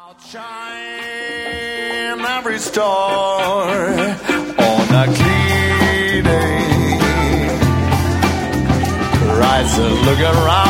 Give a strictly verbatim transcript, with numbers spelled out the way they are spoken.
Every store on a clean day, rise and look around.